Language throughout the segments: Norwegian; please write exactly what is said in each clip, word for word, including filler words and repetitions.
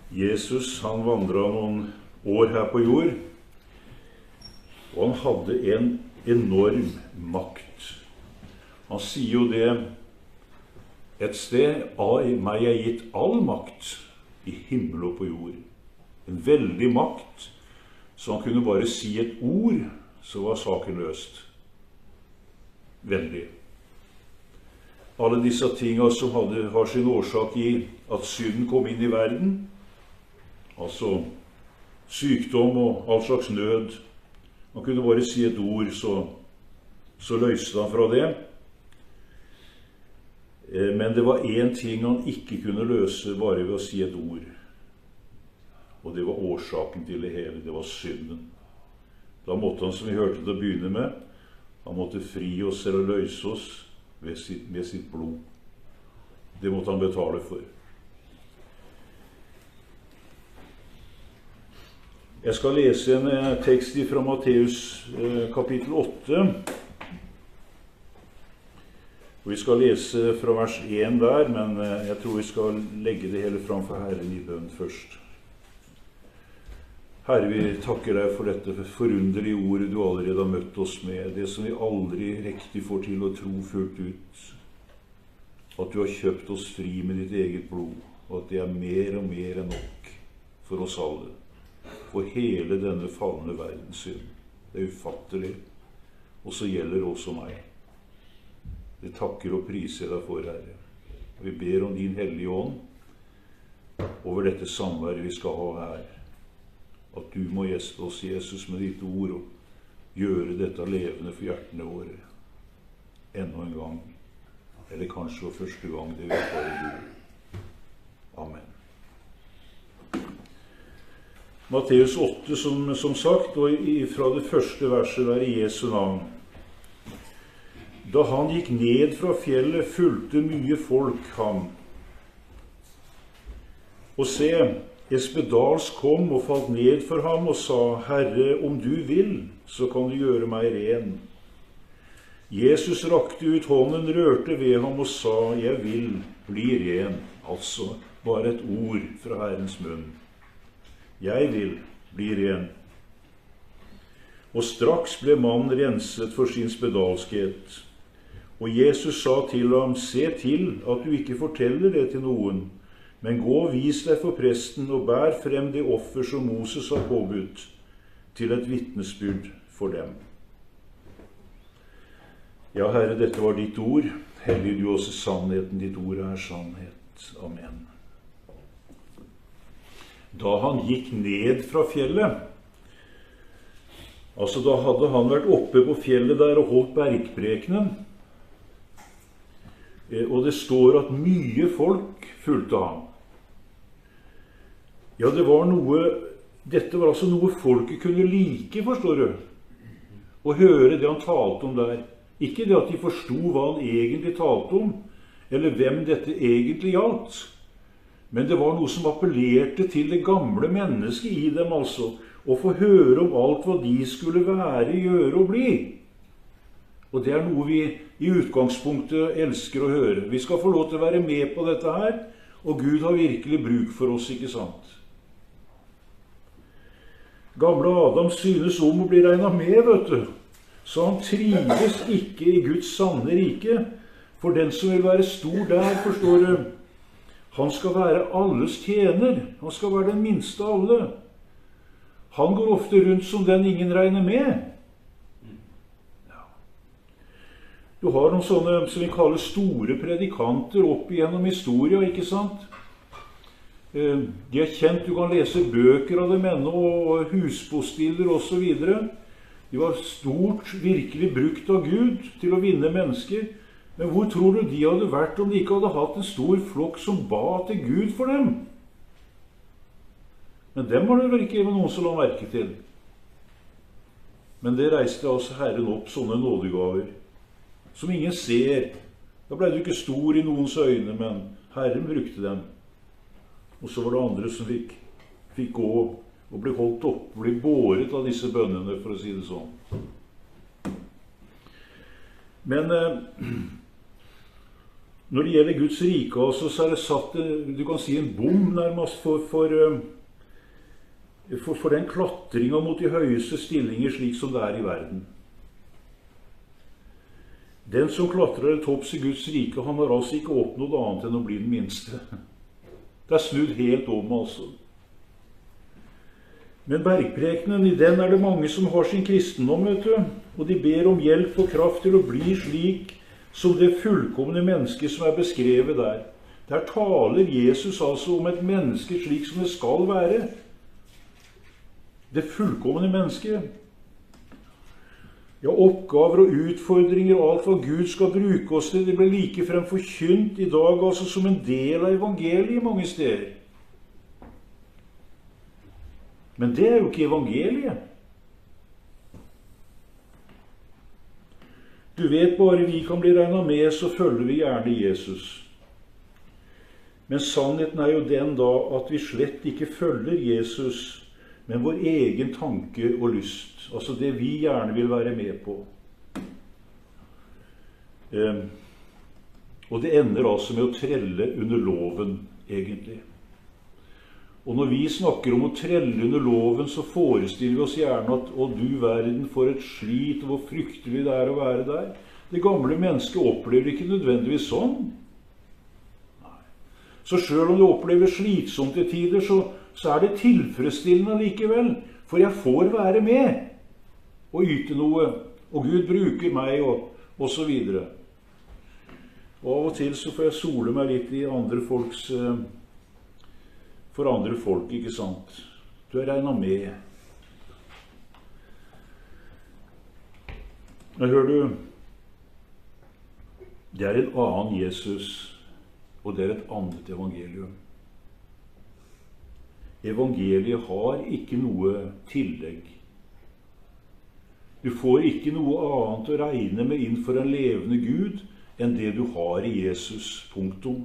Jesus, han vandret noen år her på jord, og han hadde en enorm makt. Han sier jo det et sted: av meg er gitt all makt i himmel og på jord. En veldig makt, så han kunne bare si et ord, så var saken løst. Veldig. Alle disse tingene som hadde, har sin årsak i at synden kom inn i verden, altså sykdom og all slags nød. Han kunne bare si et ord, så, så løste han fra det. Men det var en ting han ikke kunne løse bare ved å si et ord. Og det var årsaken til det hele. Det var synden. Da måtte han, som vi hørte til å begynne med, han måtte fri oss eller løse oss ved sitt, med sitt blod. Det måtte han betale for. Jeg skal lese en tekst fra Matteus eh, kapittel åtte. Og vi skal lese fra vers én der, men eh, jeg tror vi skal legge det hele fram for Herren i bønn først. Herre, vi takker deg for dette forunderlige ordet du allerede har møtt oss med, det som vi aldri riktig får til å tro fullt ut. At du har kjøpt oss fri med ditt eget blod, og at det er mer og mer enn nok for oss alle. For hele denne falne verdens synd. Det er ufattelig, og så gjelder det også meg. Vi takker og priser deg for, Herre. Og vi ber om din hellige ånd over dette samværet vi skal ha her. At du må gjeste oss, Jesus, med ditt ord, og gjøre dette levende for hjertene våre. Enda en gang, eller kanskje for første gang, det vet bare du. Amen. Matteus åtte, som, som sagt, og fra det første verset der i Jesu navn. Da han gikk ned fra fjellet, fulgte mye folk ham. Og se, Espedals kom og falt ned for ham og sa: Herre, om du vil, så kan du gjøre meg ren. Jesus rakte ut hånden, rørte ved ham og sa: Jeg vil bli ren. Altså bare et ord fra Herrens munn. Jeg vil bli ren. Og straks ble mannen renset for sin spedalskhet. Og Jesus sa til ham: Se til at du ikke forteller det til noen, men gå og vis deg for presten, og bær frem det offer som Moses har påbudt, til et vitnesbyrd for dem. Ja, Herre, dette var ditt ord. Hellig du også sannheten. Ditt ord er sannhet. Amen. Da han gikk ned fra fjellet, altså da hadde han vært oppe på fjellet der og holdt bergprekenen, og det står at mye folk fulgte ham. Ja, det var noe, dette var altså noe folket kunne like, forstår du, å høre det han talte om der. Ikke det at de forstod hva han egentlig talte om, eller hvem dette egentlig gjaldt. Men det var noe som appellerte til det gamle mennesket i dem, altså, å få høre om alt hva de skulle være, gjøre og bli. Og det er noe vi i utgangspunktet elsker å høre. Vi skal få lov til å være med på dette her, og Gud har virkelig bruk for oss, ikke sant? Gamle Adam synes om å bli regnet med, vet du. Så han trives ikke i Guds sanne rike. For den som vil være stor der, forstår du, han skal være alles tjener. Han skal være den minste av alle. Han går ofte rundt som den ingen regner med. Ja. Du har noen sånne som vi kaller store predikanter opp igjennom historien, ikke sant? De er kjent, du kan lese bøker av dem ennå, og husbostiller og så videre. De var stort, virkelig brukt av Gud til å vinne mennesker. Men hvor tror du de hadde vært om de ikke hadde hatt en stor flokk som ba til Gud for dem? Men dem var det vel ikke noen som la merke til. Men det reiste altså Herren opp sånne nådegaver, som ingen ser. Da ble du ikke stor i noens øyne, men Herren brukte dem. Og så var det andre som fikk, fikk gå og bli holdt opp, bli båret av disse bønnene, for å si det sånn. Men eh, Når det gjelder Guds rike også, så er det satt, du kan si, en bom nærmest for, for, for, for den klatringen mot de høyeste stillinger slik som det er i verden. Den som klatrer til topps i Guds rike, han har altså ikke oppnådd annet enn å bli den minste. Det er snudd helt om, altså. Men bergprekenen, i den er det mange som har sin kristendom, vet du, og de ber om hjelp og kraft til å bli slik som det fullkomne mennesket som er beskrevet der. Der taler Jesus altså om et menneske slik som det skal være. Det fullkomne mennesket. Ja, oppgaver og utfordringer og alt hva Gud skal bruke oss til, det blir like frem forkynt i dag, altså som en del av evangeliet mange steder. Men det er jo ikke evangeliet. Du vet, bare vi kan bli regnet med, så følger vi gjerne Jesus. Men sannheten er jo den da at vi slett ikke følger Jesus, men vår egen tanke og lyst. Altså det vi gjerne vil være med på. Eh, og det ender altså med å trelle under loven, egentlig. Og når vi snakker om å trelle under loven, så forestiller vi oss gjerne at «Å, du verden, for et slit, og hvor fryktelig det er å være der». Det gamle mennesket opplever ikke nødvendigvis sånn. Nei. Så selv om du opplever slitsomt til tider, så, så er det tilfredsstillende likevel. For jeg får være med og yte noe, og Gud bruker meg, og, og så videre. Og av og til så får jeg sole meg litt i andre folks... Eh, for andre folk, ikke sant? Du er regnet med. Men hører du, det er en annen Jesus, og det er et annet evangelium. Evangeliet har ikke noe tillegg. Du får ikke noe annet å regne med innenfor en levende Gud enn det du har i Jesus, punktum.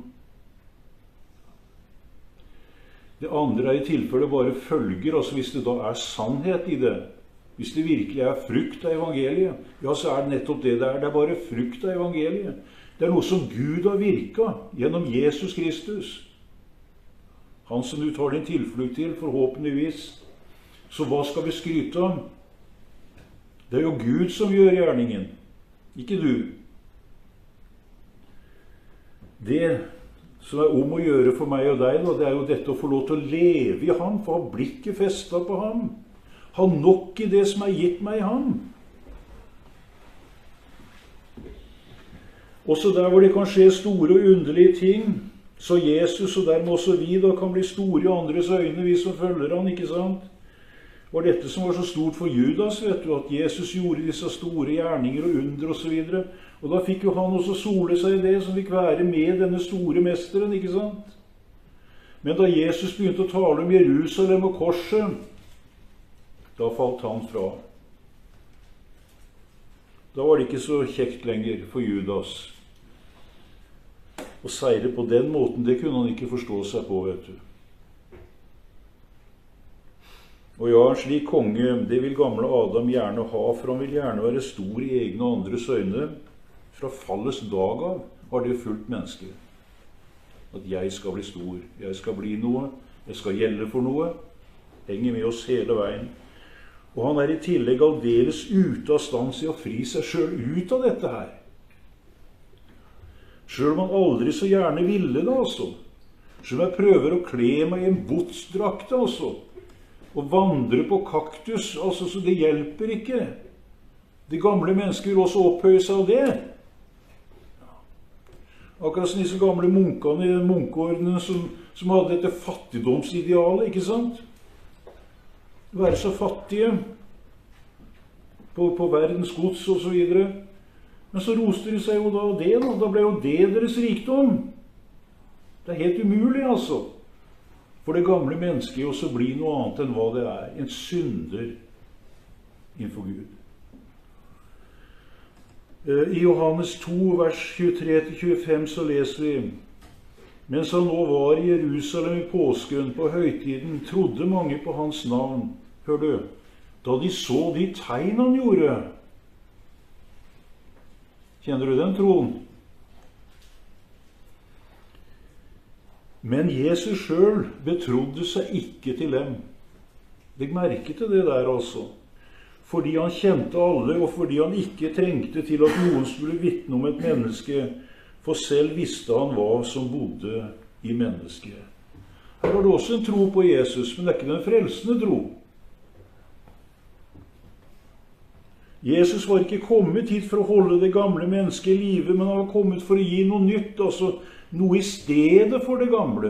Det andre er i tilfelle bare følger, altså hvis det da er sannhet i det. Hvis det virkelig er frukt av evangeliet, ja, så er det nettopp det det er. Det er bare frukt av evangeliet. Det er noe som Gud har virket gjennom Jesus Kristus. Han som du tar din tilflukt til, forhåpentligvis. Så hva skal vi skryte om? Det er jo Gud som gjør gjerningen, ikke du. Det som er om å gjøre for meg og deg, da, det er jo dette å få lov til å leve i ham, for å ha blikket festet på ham. Ha nok i det som er gitt meg i ham. Også der hvor det kan skje store og underlige ting, så Jesus og dermed også vi da kan bli store i andres øyne, vi som følger han, ikke sant? Var dette som var så stort for Judas, vet du, at Jesus gjorde disse store gjerninger og under og så videre. Og da fikk jo han også sole seg i det, som fikk være med denne store mesteren, ikke sant? Men da Jesus begynte å tale om Jerusalem og korset, da falt han fra. Da var det ikke så kjekt lenger for Judas. Å seire på den måten, det kunne han ikke forstå seg på, vet du. Og ja, en slik konge, det vil gamle Adam gjerne ha, for han vil gjerne være stor i egne og andres øyne. Fra fallets dag av har det fulgt mennesker. At jeg skal bli stor, jeg skal bli noe, jeg skal gjelde for noe. Henger med oss hele veien. Og han er i tillegg aldeles ute av stand til å fri seg selv ut av dette her. Selv om han aldri så gjerne ville det, altså. Selv om jeg prøver å kle meg i en botsdrakt, altså. Og vandre på kaktus, altså, så det hjelper ikke. De gamle mennesker vil også opphøye seg av det. Akkurat som disse gamle munkene i den munkeordenen som, som hadde dette fattigdomsidealet, ikke sant? Være så fattige på, på verdens gods og så videre. Men så roste de seg jo da det, da. Da ble jo det deres rikdom. Det er helt umulig, altså. For det gamle mennesket også blir noe annet enn hva det er. En synder innenfor Gud. I Johannes to, vers tjuetre til tjuefem, så leser vi: Mens han nå var i Jerusalem i påsken på høytiden, trodde mange på hans navn. Hør du, da de så de tegn han gjorde. Kjenner du den troen? Men Jesus selv betrodde seg ikke til dem. Legg merke til det der altså. Fordi han kjente alle, og fordi han ikke trengte til at noen skulle vitne om et menneske, for selv visste han hva som bodde i mennesket. Her var det også en tro på Jesus, men det er ikke den frelsende tro. Jesus var ikke kommet hit for å holde det gamle mennesket i live, men han var kommet for å gi noe nytt, altså noe i stedet for det gamle.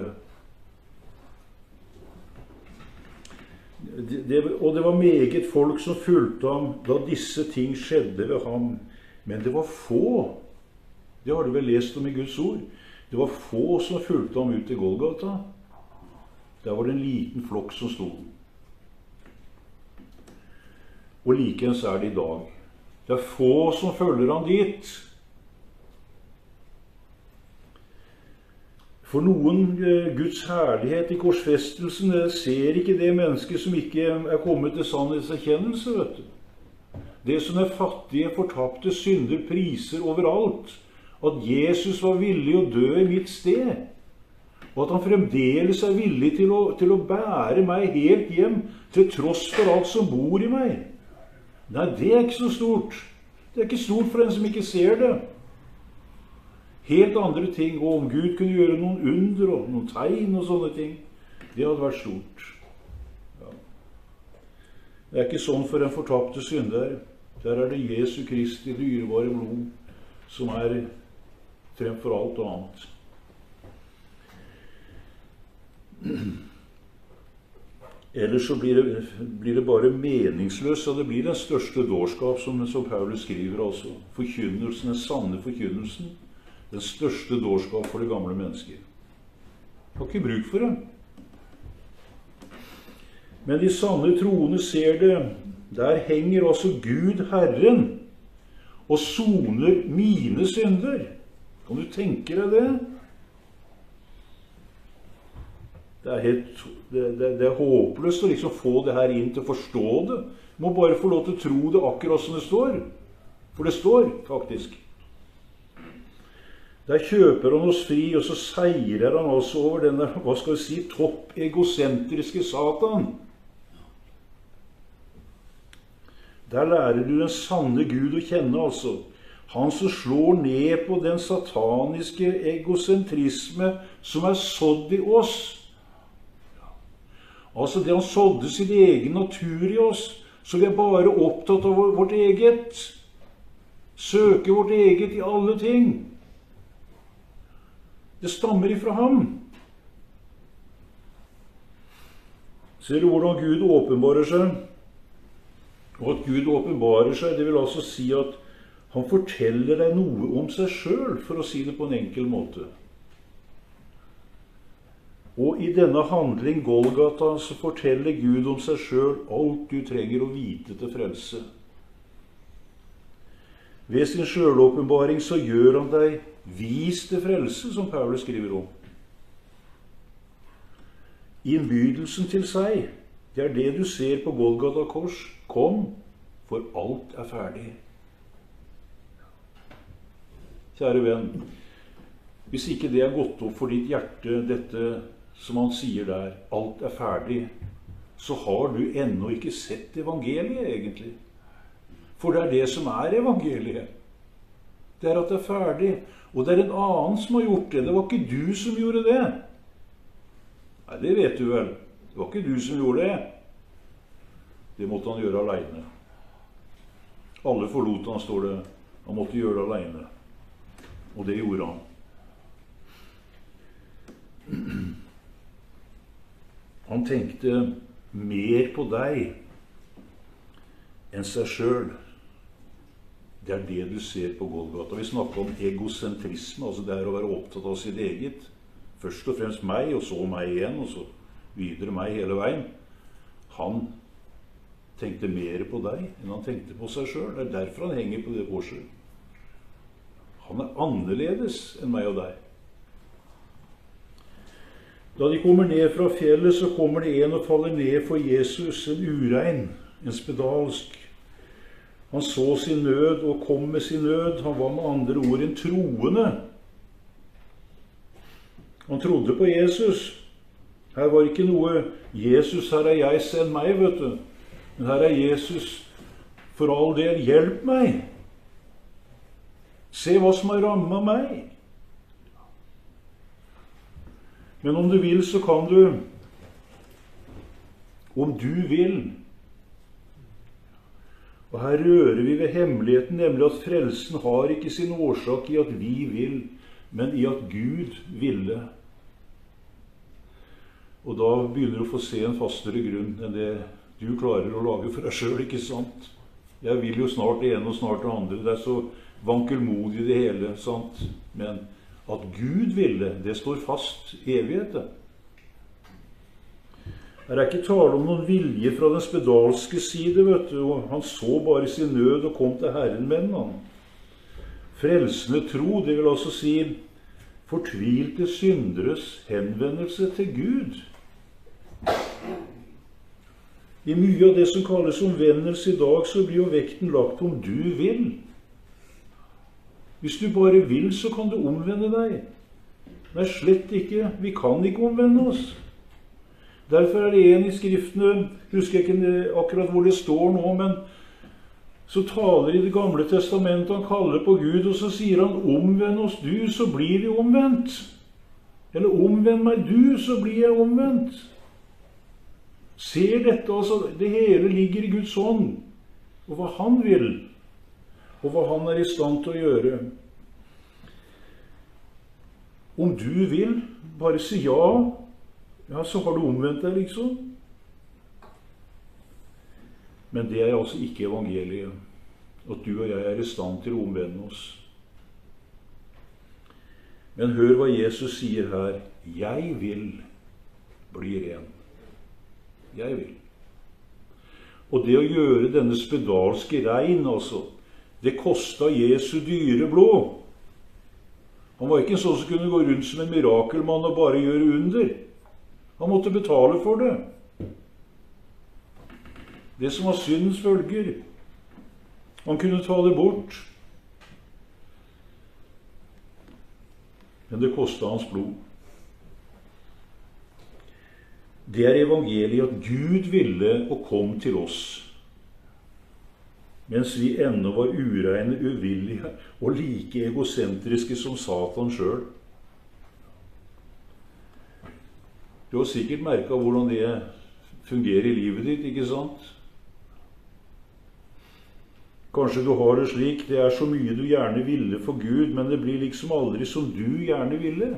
Det, det, og det var meget folk som fulgte ham da disse ting skjedde ved ham. Men det var få. Det har du vel lest om i Guds ord. Det var få som fulgte ham ut til Golgata. Der var det en liten flokk som stod. Og likeens er det i dag. Det er få som følger ham dit. For noen Guds herlighet i korsfestelsen ser ikke det mennesket som ikke er kommet til sannhetserkjennelse, vet du. Det som er fattige, fortapte synder priser overalt, at Jesus var villig å dø i mitt sted, og at han fremdeles er villig til å, til å bære meg helt hjem, til tross for alt som bor i meg. Nei, det er ikke så stort. Det er ikke stort for en som ikke ser det. Helt andre ting, og om Gud kunne gjøre noen under og noen tegn og sånne ting, det hadde vært stort. Ja. Det er ikke sånn for en fortapte synder. Der er det Jesu Kristi dyrebare blod som er fremfor alt annet. Ellers så blir det, blir det bare meningsløst, og det blir den største dårskap som, som Paulus skriver altså. Forkynnelsen, den sanne forkynnelsen. Den største dårskap for det gamle mennesket. Har ikke bruk for det. Men de sanne troende ser det. Der henger altså Gud Herren og soner mine synder. Kan du tenke deg det? Det er, helt, det, det, det er håpløst å liksom få det her inn til å forstå det. Du må bare få lov til å tro det akkurat som det står. For det står faktisk. Der kjøper han oss fri, og så seirer han også over denne, hva skal vi si, topp egosentriske Satan. Der lærer du den sanne Gud å kjenne, altså. Han som slår ned på den sataniske egosentrisme som er sådd i oss. Altså det han sådde sin egen natur i oss, så vi er bare opptatt av vårt eget. Søker vårt eget i alle ting. Det stammer ifra ham. Ser du hvordan Gud åpenbarer seg? Og at Gud åpenbarer seg, det vil altså si at han forteller deg noe om seg selv, for å si det på en enkel måte. Og i denne handling, Golgata, så forteller Gud om seg selv alt du trenger å vite til frelse. Ved sin selvåpenbaring så gjør han deg vis til frelse, som Paulus skriver om. Innbydelsen til seg, det er det du ser på Golgata kors. Kom, for alt er ferdig. Kjære venn, hvis ikke det er gått opp for ditt hjerte, dette som han sier der, alt er ferdig, så har du ennå ikke sett evangeliet egentlig. For det er det som er evangeliet. Det er at det er ferdig. Og det er en annen som har gjort det. Det var ikke du som gjorde det. Nei, det vet du vel. Det var ikke du som gjorde det. Det måtte han gjøre alene. Alle forlot han, står det. Han måtte gjøre det alene. Og det gjorde han. Han tenkte mer på deg enn seg selv. Det er det du ser på Golgata. Vi snakker om egosentrisme, altså det er å være opptatt av sitt eget. Først og fremst meg, og så meg igjen, og så videre meg hele veien. Han tenkte mer på deg enn han tenkte på seg selv. Det er derfor han henger på det korset. Han er annerledes enn meg og deg. Da de kommer ned fra fjellet, så kommer det en og faller ned for Jesus, en urein, en spedalsk. Han så sin nød og kom med sin nød. Han var med andre ord en troende. Han trodde på Jesus. Her var ikke noe 'Jesus, her er jeg, send meg', vet du. Men her er Jesus, 'for all del, hjelp meg'. Se hva som har rammet meg. Men om du vil, så kan du, om du vil. Og her rører vi ved hemmeligheten, nemlig at frelsen har ikke sin årsak i at vi vil, men i at Gud ville. Og da begynner du å få se en fastere grunn enn det du klarer å lage for deg selv, ikke sant? Jeg vil jo snart det ene og snart det andre. Det er så vankelmodig det hele, sant? Men at Gud ville, det står fast evigheten. Her er ikke tale om noen vilje fra den spedalske side, vet du. Og han så bare sin nød og kom til Herren med den. Frelsende tro, det vil altså si fortvilte synderes henvendelse til Gud. I mye av det som kalles omvendelse i dag, så blir jo vekten lagt om du vil. Hvis du bare vil, så kan du omvende deg. Nei, slett ikke. Vi kan ikke omvende oss. Derfor er det en i skriftene, husker jeg ikke akkurat hvor det står nå, men så taler i Det gamle testamentet, han kaller på Gud, og så sier han, omvend oss du, så blir vi omvendt. Eller omvend meg du, så blir jeg omvendt. Ser dette, altså, det hele ligger i Guds hånd, og hva han vil, og hva han er i stand til å gjøre. Om du vil, bare si ja, ja, så har du omvendt deg, liksom. Men det er altså ikke evangeliet, at du og jeg er i stand til å omvende oss. Men hør hva Jesus sier her. Jeg vil bli ren. Jeg vil. Og det å gjøre denne spedalske rein, altså, det kostet Jesu dyre blod. Han var ikke en sånn som kunne gå rundt som en mirakelmann og bare gjøre under. Han måtte betale for det. Det som var syndens følger. Han kunne ta det bort. Men det kostet hans blod. Det er evangeliet at Gud ville og kom til oss, mens vi ennå var ureine, uvillige og like egosentriske som Satan selv. Du har sikkert merket hvordan det fungerer i livet ditt, ikke sant? Kanskje du har det slik, det er så mye du gjerne ville for Gud, men det blir liksom aldri som du gjerne ville.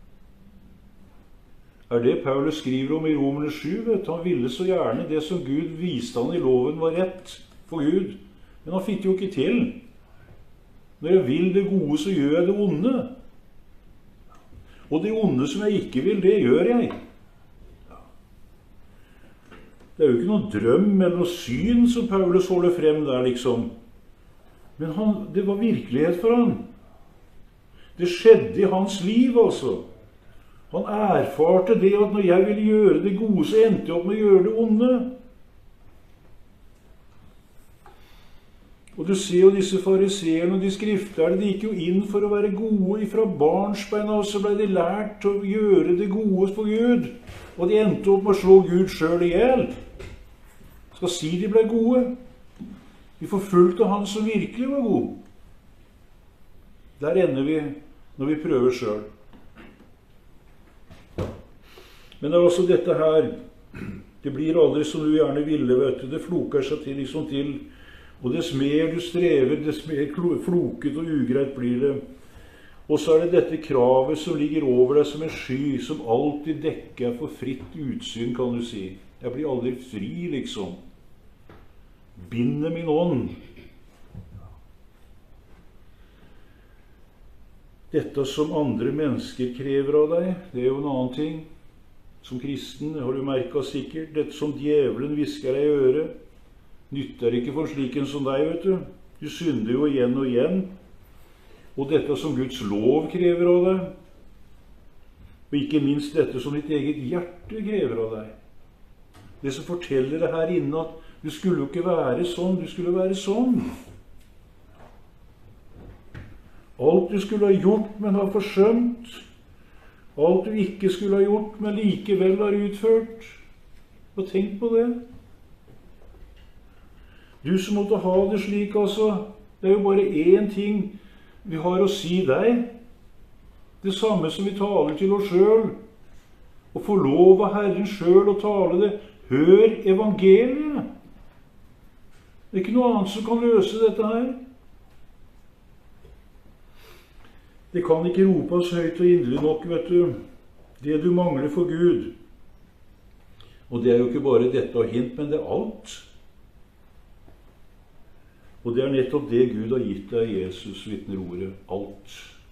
Er det Paulus skriver om i Romerne sju, vet du? Han ville så gjerne det som Gud viste han i loven var rett for Gud. Men han fikk jo ikke til. Når jeg vil det gode, så gjør jeg det onde. Og det onde som jeg ikke vil, det gjør jeg. Det er jo ikke noen drøm eller noe syn som Paulus holder frem der, liksom. Men han, det var virkelighet for han. Det skjedde i hans liv, altså. Han erfarte det at når jeg ville gjøre det gode, så endte jeg opp med å gjøre det onde. Og du ser jo disse fariseerne og de skriftlærde, de gikk jo inn for å være gode fra barnsbein av, så ble de lært til å gjøre det gode for Gud. Og de endte opp med å slå Gud selv ihjel. Skal si de ble gode. De forfulgte han som virkelig var god. Der ender vi når vi prøver selv. Men det er også dette her, det blir aldri som du gjerne ville, vet du, det floker seg til, liksom til, og dess mer du strever, dess mer floket og ugreit blir det. Og så er det dette kravet som ligger over deg som en sky, som alltid dekker for fritt utsyn, kan du si. Jeg blir aldri fri, liksom. Binder min ånd. Dette som andre mennesker krever av deg, det er jo en annen ting. Som kristen, har du merket sikkert, dette som djevelen visker deg i øret, nytter ikke for sliken som deg, vet du. Du synder jo igjen og igjen. Og dette som Guds lov krever av deg, og ikke minst dette som ditt eget hjerte krever av deg. Det som forteller deg her inne at du skulle jo ikke være sånn, du skulle være sånn. Alt du skulle ha gjort, men har forsømt. Alt du ikke skulle ha gjort, men likevel har utført. Og tenk på det. Du som måtte ha det slik, altså. Det er jo bare én ting vi har å si deg. Det samme som vi taler til oss sjøl. Og få lov av Herren sjøl å tale det. Hør evangeliet. Det er ikke noe annet som kan løse dette her. Det kan ikke ropes høyt og inderlig nok, vet du. Det du mangler for Gud. Og det er jo ikke bare dette og hint, men det er alt. Og det er nettopp det Gud har gitt deg, Jesus, vitner ordet. Alt.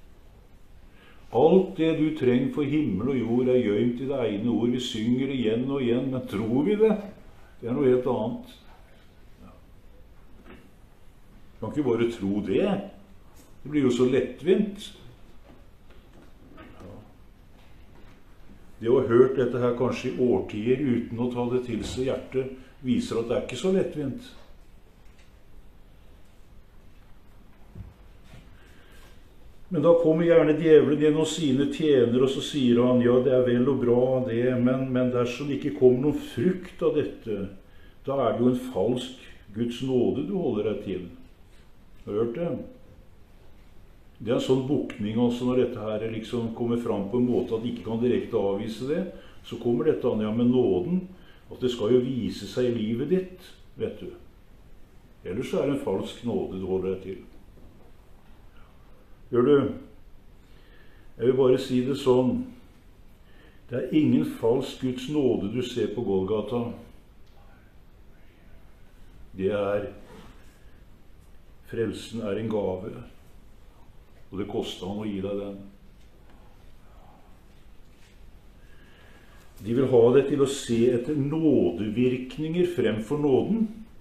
Alt det du trenger for himmel og jord er gjømt i det egne ord. Vi synger det igjen og igjen, men tror vi det? Det er noe helt annet. Du kan ikke bare tro det. Det blir jo så lettvint. Det å ha hørt dette her kanskje i årtier uten å ta det til seg hjertet, viser at det er ikke så lettvint. Men da kommer gjerne djevelen gjennom sine tjenere, og så sier han, ja, det er vel og bra det, men, men dersom det ikke kommer noen frukt av dette, da er det jo en falsk Guds nåde du holder deg til. Har du hørt det? Det er en sånn bukning, altså, når dette her liksom kommer fram på en måte at de ikke kan direkte avvise det, så kommer dette an, ja, med nåden, at det skal jo vise seg i livet ditt, vet du. Ellers er det en falsk nåde du holder deg til. Gjør du? Jeg vil bare si det sånn. Det er ingen falsk Guds nåde du ser på Golgata. Det er frelsen er en gave, og det koster han å gi deg den. De vil ha deg til å se etter nådevirkninger fremfor nåden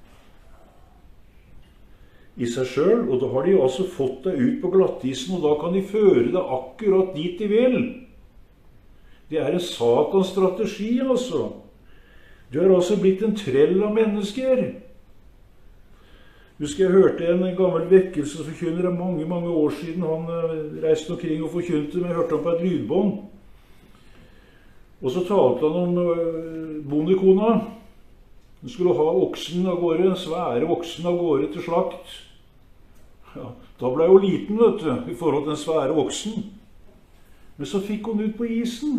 i seg selv, og da har de altså fått deg ut på glattisen, og da kan de føre deg akkurat dit de vil. Det er en satans strategi, altså. Du er altså blitt en trell av mennesker. Husker jeg hørte en gammel vekkelsesforkynner av mange, mange år siden. Han reiste omkring og forkynte, men jeg hørte han på et lydbånd. Og så talte han om bondekona. Hun skulle ha oksen av gårde, en svære oksen av gårde til slakt. Ja, da ble hun liten, vet du, i forhold til den svære oksen. Men så fikk hun ut på isen.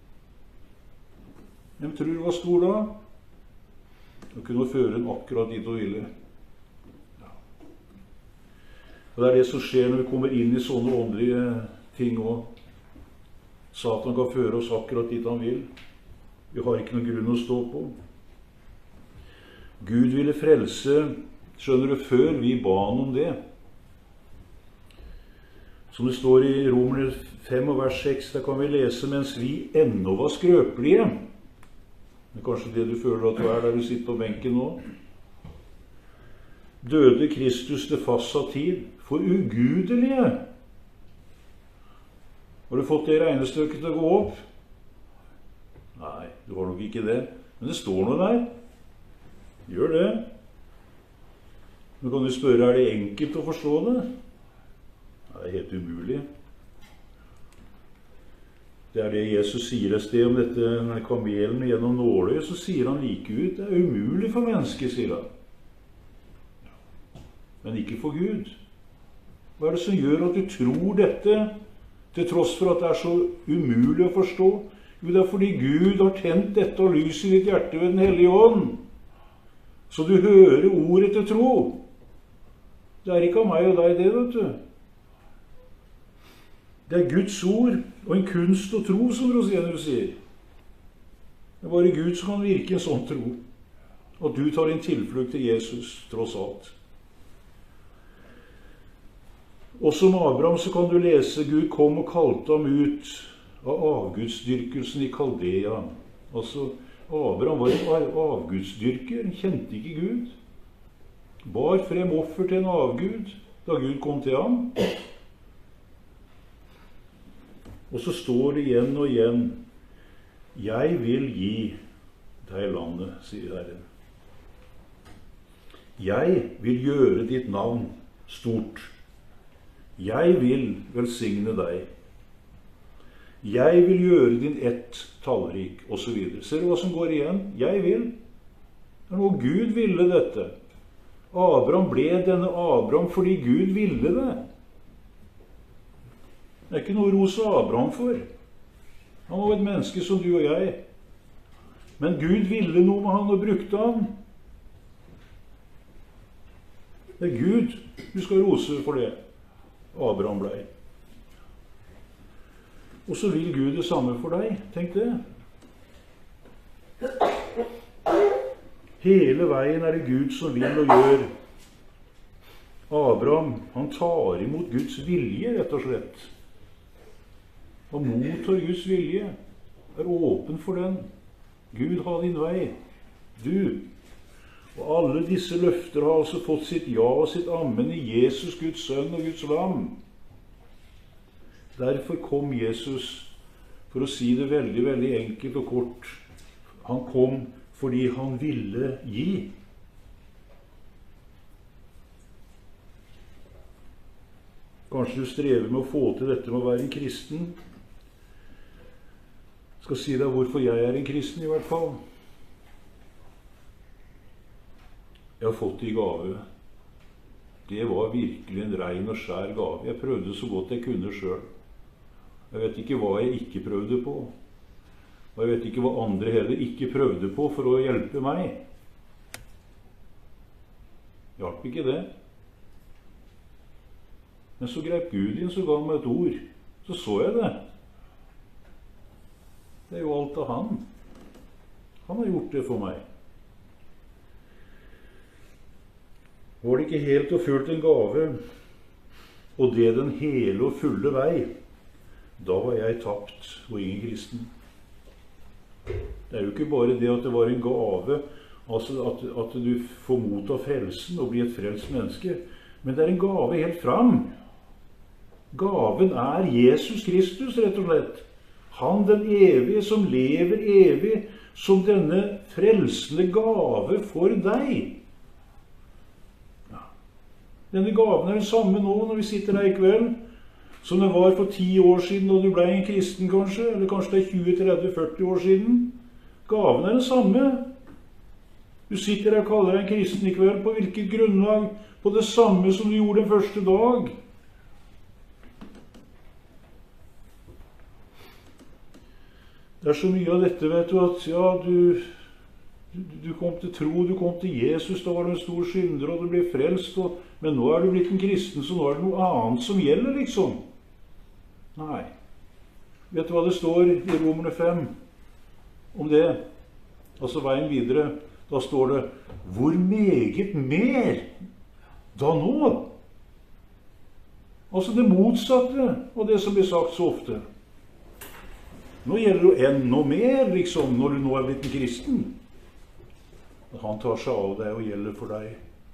Hvem tror du var stor da? Da kunne hun føre den akkurat dit hun ville. Ja. Og det er det som skjer når vi kommer inn i sånne åndelige ting også. Satan kan føre oss akkurat dit han vil. Vi har ikke noen grunn å stå på. Gud ville frelse, skjønner du, før vi ba han om det. Som det står i Romerne fem og vers seks, der kan vi lese, mens vi ennå var skrøpelige. Det er kanskje det du føler at du er der du sitter på benken nå. Døde Kristus til fastsatt tid for ugudelige. Har du fått det regnestykket til å gå opp? Nei, du har nok ikke det. Men det står noe der. Gjør det. Nå kan du spørre, er det enkelt å forstå det? Nei, det er helt umulig. Det er det Jesus sier et sted om dette kamelen gjennom nåløyet, så sier han like ut, det er umulig for mennesker, sier han. Men ikke for Gud. Hva er det som gjør at du tror dette, til tross for at det er så umulig å forstå? Jo, det er fordi Gud har tent dette og lys i ditt hjerte ved den hellige ånd. Så du hører ordet til tro. Det er ikke av meg og deg det, vet du. Det er Guds ord og en kunst å tro, som Rosenius sier. Det er bare Gud som kan virke en sånn tro. Og du tar din tilflukt til Jesus, tross alt. Også om Abraham så kan du lese, Gud kom og kalte ham ut av avgudsdyrkelsen i Kaldea. Altså, Abraham var en avgudsdyrker, han kjente ikke Gud. Bar frem offer til en avgud da Gud kom til ham. Og så står det igjen og igjen, jeg vil gi deg landet, sier Herren. Jeg vil gjøre ditt navn stort. Jeg vil velsigne deg. Jeg vil gjøre din ett tallrik, og så videre. Ser du hva som går igjen? Jeg vil. Det er noe Gud ville dette. Abraham ble denne Abraham fordi Gud ville det. Det er ikke noe å rose Abraham for. Han var et menneske som du og jeg. Men Gud ville noe med han og brukte han. Det er Gud du skal rose for det Abraham ble. Og så vil Gud det samme for deg. Tenk det. Hele veien er det Gud som vil og gjør. Abraham, han tar imot Guds vilje, rett og slett. Han mottar Guds vilje. Er åpen for den. Gud har din vei. Du. Og alle disse løfter har altså fått sitt ja og sitt amen i Jesus, Guds sønn og Guds lam. Derfor kom Jesus, for å si det veldig, veldig enkelt og kort. Han kom fordi han ville gi. Kanskje du strever med å få til dette med å være en kristen. Jeg skal si deg hvorfor jeg er en kristen, i hvert fall. Jeg har fått det i gave. Det var virkelig en rein og skjær gave. Jeg prøvde så godt jeg kunne selv. Jeg vet ikke hva jeg ikke prøvde på. Og jeg vet ikke hva andre heller ikke prøvde på for å hjelpe meg. Hjalp ikke det. Men så grep Gud inn, så ga han meg et ord. Så så jeg det. Det er jo alt av han. Han har gjort det for meg. Var det ikke helt og fullt en gave, og det den hele og fulle vei, da var jeg tapt og ingen kristen. Det er jo ikke bare det at det var en gave, altså at, at du får motta frelsen og bli et frelst menneske, men det er en gave helt fram. Gaven er Jesus Kristus, rett og slett. Han den evige som lever evig, som denne frelsende gave for deg. Denne gaven er den samme nå når vi sitter her i kveld, som det var for ti år siden da du ble en kristen kanskje, eller kanskje det er tjue, tretti, førti år siden. Gaven er den samme. Du sitter her og kaller deg en kristen i kveld på hvilket grunnlag? På det samme som du gjorde den første dag. Det er så mye av dette, vet du, at ja, du, du, du kom til tro, du kom til Jesus, da var du en stor synder, og du ble frelst, og, men nå er du blitt en kristen, så nå er det noe annet som gjelder, liksom. Nei. Vet du hva det står i Romerne fem om det? Altså veien videre. Da står det, hvor meget mer da nå? Altså det motsatte av det som blir sagt så ofte. Nå gjelder det jo enda mer, liksom, når du nå er blitt en kristen. At han tar seg av deg og gjelder for deg.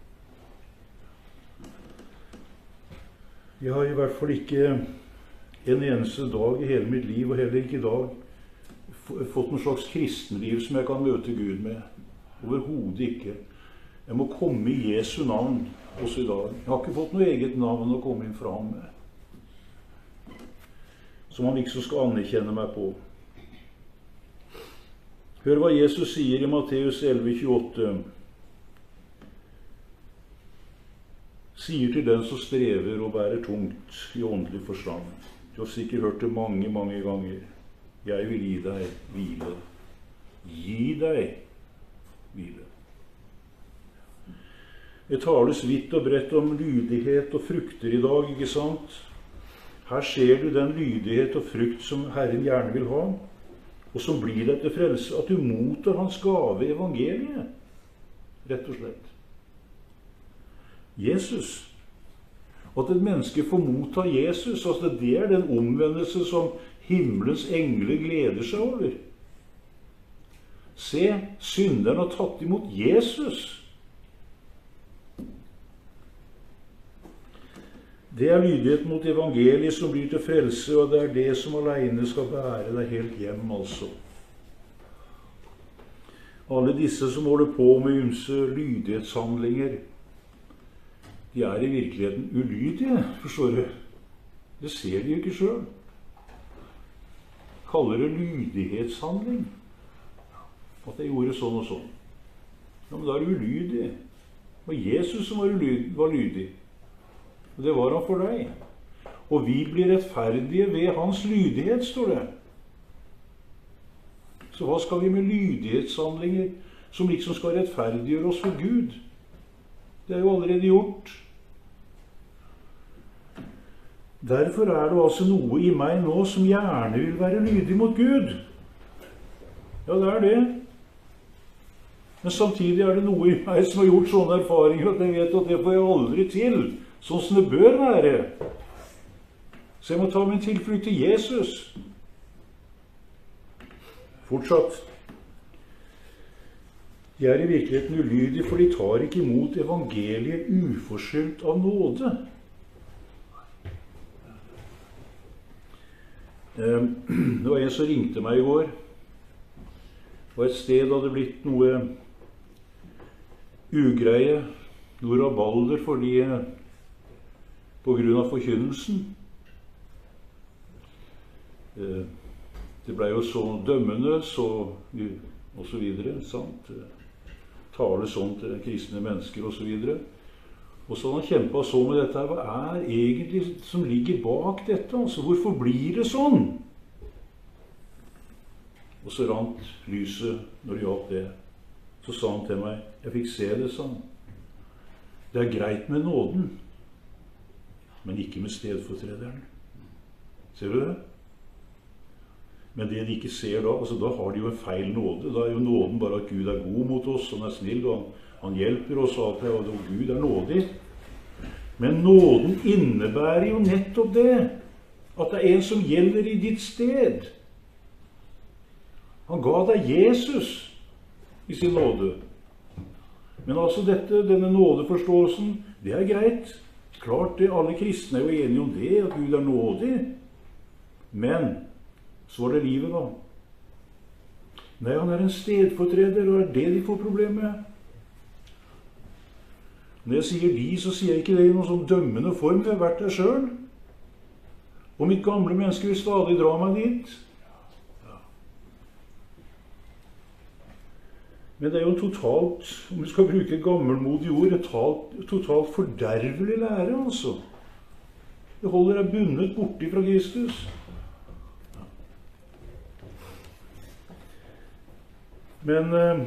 Jeg har i hvert fall ikke en eneste dag i hele mitt liv, og heller ikke i dag, fått noen slags kristenliv som jeg kan møte Gud med. Overhodet ikke. Jeg må komme i Jesu navn også i dag. Jeg har ikke fått noe eget navn å komme inn fra ham med, som han ikke skal anerkjenne meg på. Hør hva Jesus sier i Matteus elleve tjueåtte. Sier til den som strever og bærer tungt i åndelig forstand. Du har sikkert hørt det mange, mange ganger. Jeg vil gi deg hvile. Gi deg hvile. Det tales vidt og bredt om lydighet og frukter i dag, ikke sant? Her ser du den lydighet og frukt som Herren gjerne vil ha, og som blir deg til frelse, at du mottar hans gave evangeliet, rett og slett. Jesus. At et menneske får motta Jesus, altså det er den omvendelse som himmelens engler gleder seg over. Se, synderen har tatt imot Jesus. Det er lydighet mot evangeliet som blir til frelse, og det er det som alene skal bære deg helt hjem, altså. Alle disse som holder på med ymse lydighetshandlinger, de er i virkeligheten ulydige, forstår du. Det ser de jo ikke selv. kaller det lydighetshandling. At jeg gjorde sånn og sånn. Ja, men da er du ulydig. Det var Jesus som var, ulydig, var lydig. Og det var han for deg. Og vi blir rettferdige ved hans lydighet, står det. Så hva skal vi med lydighetshandlinger som liksom skal rettferdiggjøre oss for Gud? Det er jo allerede gjort. Derfor er det altså noe i meg nå som gjerne vil være lydig mot Gud. Ja, det er det. Men samtidig er det noe i meg som har gjort sånne erfaringer at jeg vet at det får jeg aldri til, sånn som det bør være. Så jeg må ta min tilflukt til Jesus. Fortsatt. De er i virkeligheten ulydige, for de tar ikke imot evangeliet uforskyldt av nåde. Det var en som ringte meg i går. Det var et sted det hadde blitt noe ugreie, noe rabalder fordi på grunn av forkynnelsen. Det ble jo så dømmende, så og så videre, sant? Tale sånn til kristne mennesker og så videre. Og så har han kjempet så med dette her. Hva er egentlig som ligger bak dette? Altså, hvorfor blir det sånn? Og så rant lyset når det gjaldt det. Så sa han til meg, jeg fikk se det, sa han. Det er greit med nåden, men ikke med stedfortrederen. Ser du det? Men det de ikke ser da, altså da har de jo en feil nåde. Da er jo nåden bare at Gud er god mot oss, han er snill, og han Han hjelper oss alt det, og Gud er nådig. Men nåden innebærer jo nettopp det, at det er en som gjelder i ditt sted. Han ga deg Jesus i sin nåde. Men altså dette, denne nådeforståelsen, det er greit. Klart det, alle kristne er jo enige om det, at Gud er nådig. Men så er det livet da. Nei, han er en stedfortreder, og er det de får problem med. Når jeg sier de, så sier jeg ikke det i noen sånn dømmende form. Jeg har vært der selv. Og mitt gamle menneske vil stadig dra meg dit. Ja. Men det er jo en totalt, om vi skal bruke gammelmodig ord, en totalt, totalt fordervelig lære, altså. Det holder deg bundet borti fra Kristus. Ja. Men eh,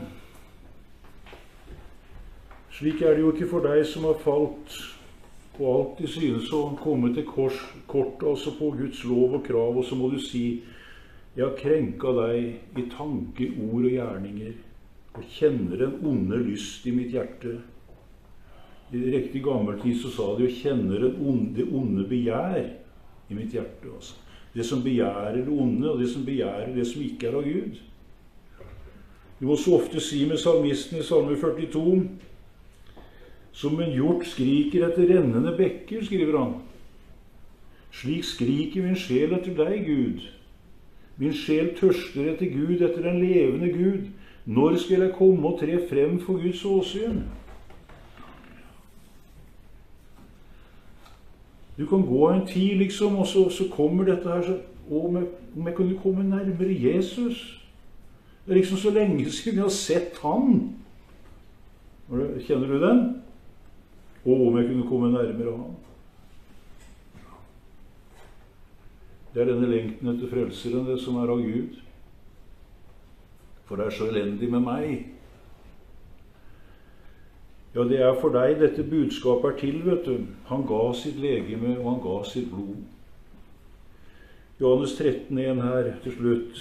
slik er det jo ikke for deg som har falt og alltid synes å komme til kors, kort altså på Guds lov og krav, og så må du si, jeg har krenket deg i tanke, ord og gjerninger, og kjenner en onde lyst i mitt hjerte. I riktig gammel tid så sa de jo, kjenner en onde, det onde begjær i mitt hjerte. Altså. Det som begjærer det onde, og det som begjærer det som ikke er av Gud. Du må så ofte si med salmisten i salme førtito, som en hjort skriker etter rennende bekker, skriver han. Slik skriker min sjel etter deg, Gud. Min sjel tørster etter Gud, etter den levende Gud. Når skal jeg komme og tre frem for Guds åsyn? Du kan gå en tid, liksom, og så, så kommer dette her, så, om, jeg, om jeg kunne komme nærmere Jesus. Det er liksom så lenge siden jeg har sett han. Kjenner du den? Og om jeg kunne komme nærmere ham. Det er denne lengten etter frelseren, det som er av Gud. For det er så elendig med meg. Ja, det er for deg dette budskapet er til, vet du. Han ga sitt legeme, og han ga sitt blod. Johannes tretten en her til slutt.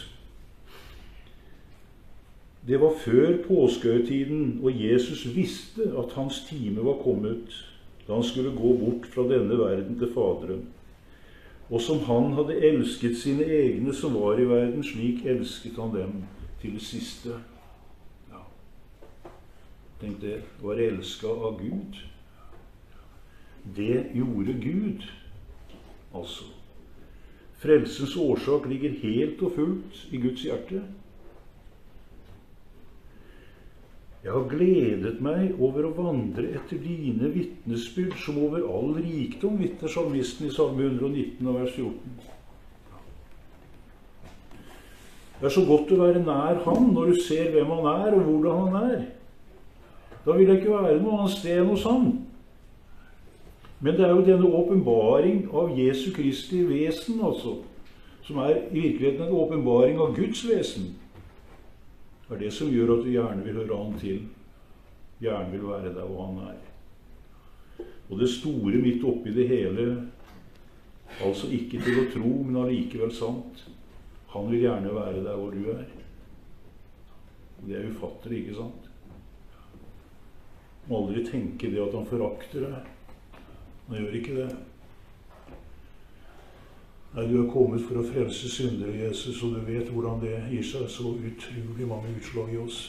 Det var før påskehøytiden, og Jesus visste at hans time var kommet, da han skulle gå bort fra denne verden til Faderen. Og som han hadde elsket sine egne som var i verden, slik elsket han dem til det siste. Ja. Tenk det, var elsket av Gud. Det gjorde Gud, altså. Frelsens årsak ligger helt og fullt i Guds hjerte. Jeg har gledet meg over å vandre etter dine vittnesbyrd som over all rikdom, vitner salmisten i salme hundre og nitten og vers fjorten. Det er så godt å være nær han når du ser hvem han er, og hvordan han er. Da vil jeg ikke være noe annet sted enn hos han. Men det er jo denne åpenbaring av Jesu Kristi vesen, altså, som er i virkeligheten en åpenbaring av Guds vesen. Det er det som gjør at du gjerne vil høre han til. Gjerne vil være der hvor han er. Og det store midt oppi det hele, altså ikke til å tro, men allikevel sant. Han vil gjerne være der hvor du er. Og det er ufattelig, ikke sant? Må aldri tenke det at han forakter deg. Han gjør ikke det. Nei, du er kommet for å frelse syndere, Jesus, og du vet hvordan det gir seg så utrolig mange utslag i oss.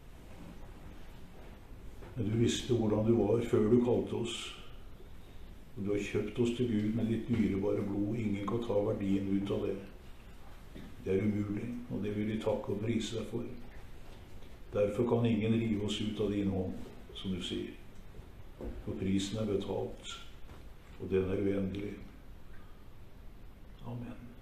Men du visste hvordan du var før du kalte oss. Og du har kjøpt oss til Gud med ditt dyrebare blod. Ingen kan ta verdien ut av det. Det er umulig, og det vil vi takke og prise deg for. Derfor kan ingen rive oss ut av din hånd, som du sier. For prisen er betalt, og den er uendelig. Amen.